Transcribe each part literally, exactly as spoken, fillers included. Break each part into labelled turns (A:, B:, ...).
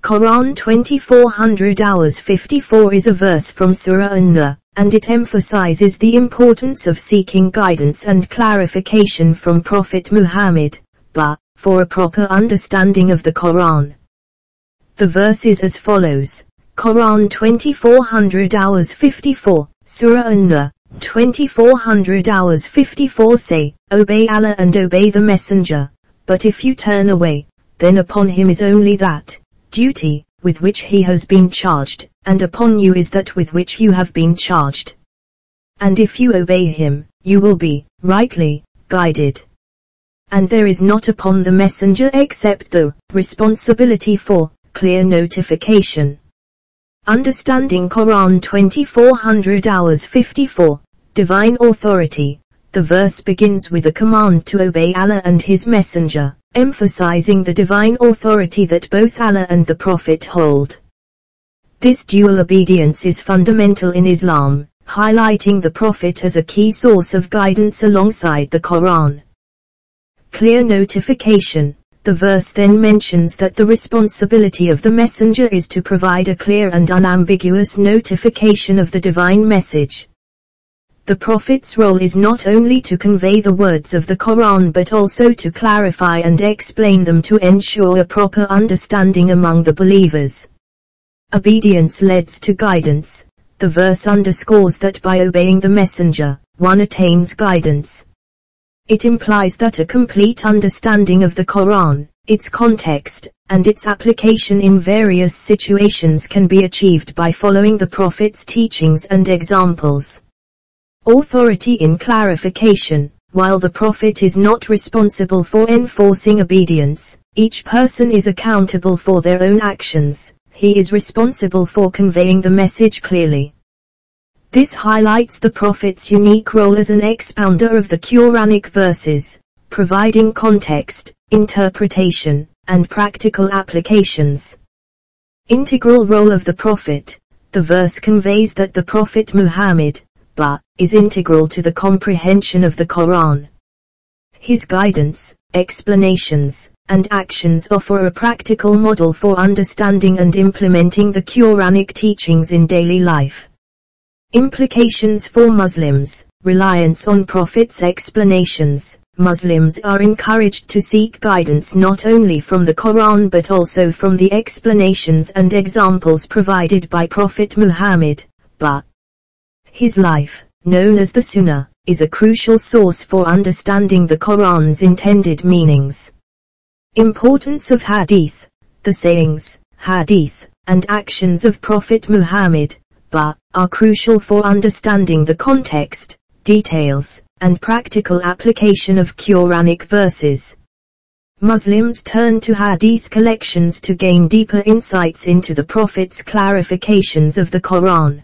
A: Quran twenty-four hundred hours fifty-four is a verse from Surah An-Nur, and it emphasizes the importance of seeking guidance and clarification from Prophet Muhammad, but, for a proper understanding of the Quran. The verse is as follows: Quran twenty-four hundred hours fifty-four, Surah An-Nur, twenty-four hundred hours fifty-four say, obey Allah and obey the Messenger, but if you turn away, then upon him is only that duty with which he has been charged, and upon you is that with which you have been charged. And if you obey him, you will be rightly guided. And there is not upon the messenger except the responsibility for clear notification. Understanding Quran twenty-four hundred hours fifty-four, Divine Authority. The verse begins with a command to obey Allah and His Messenger, emphasizing the divine authority that both Allah and the Prophet hold. This dual obedience is fundamental in Islam, highlighting the Prophet as a key source of guidance alongside the Quran. Clear notification. The verse then mentions that the responsibility of the messenger is to provide a clear and unambiguous notification of the divine message. The Prophet's role is not only to convey the words of the Quran but also to clarify and explain them to ensure a proper understanding among the believers. Obedience leads to guidance. The verse underscores that by obeying the messenger, one attains guidance. It implies that a complete understanding of the Quran, its context, and its application in various situations can be achieved by following the Prophet's teachings and examples. Authority in clarification. While the Prophet is not responsible for enforcing obedience, each person is accountable for their own actions. He is responsible for conveying the message clearly. This highlights the Prophet's unique role as an expounder of the Quranic verses, providing context, interpretation, and practical applications. Integral role of the Prophet. The verse conveys that the Prophet Muhammad, Ba, is integral to the comprehension of the Quran. His guidance, explanations, and actions offer a practical model for understanding and implementing the Quranic teachings in daily life. Implications for Muslims. Reliance on Prophet's explanations. Muslims are encouraged to seek guidance not only from the Quran but also from the explanations and examples provided by Prophet Muhammad, Ba. His life, known as the Sunnah, is a crucial source for understanding the Quran's intended meanings. Importance of Hadith. The sayings, Hadith, and actions of Prophet Muhammad, Ba, are crucial for understanding the context, details, and practical application of Quranic verses. Muslims turn to Hadith collections to gain deeper insights into the Prophet's clarifications of the Quran.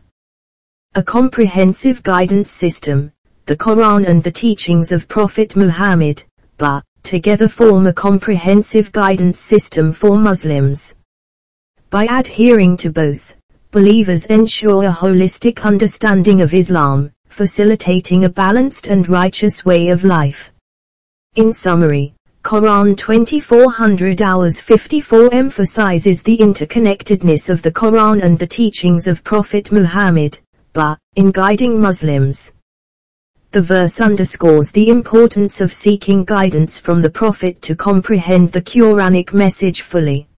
A: A comprehensive guidance system. The Quran and the teachings of Prophet Muhammad, Ba, together form a comprehensive guidance system for Muslims. By adhering to both, believers ensure a holistic understanding of Islam, facilitating a balanced and righteous way of life. In summary, Quran twenty-four hundred hours fifty-four emphasizes the interconnectedness of the Quran and the teachings of Prophet Muhammad, Ba, in guiding Muslims. The verse underscores the importance of seeking guidance from the Prophet to comprehend the Quranic message fully.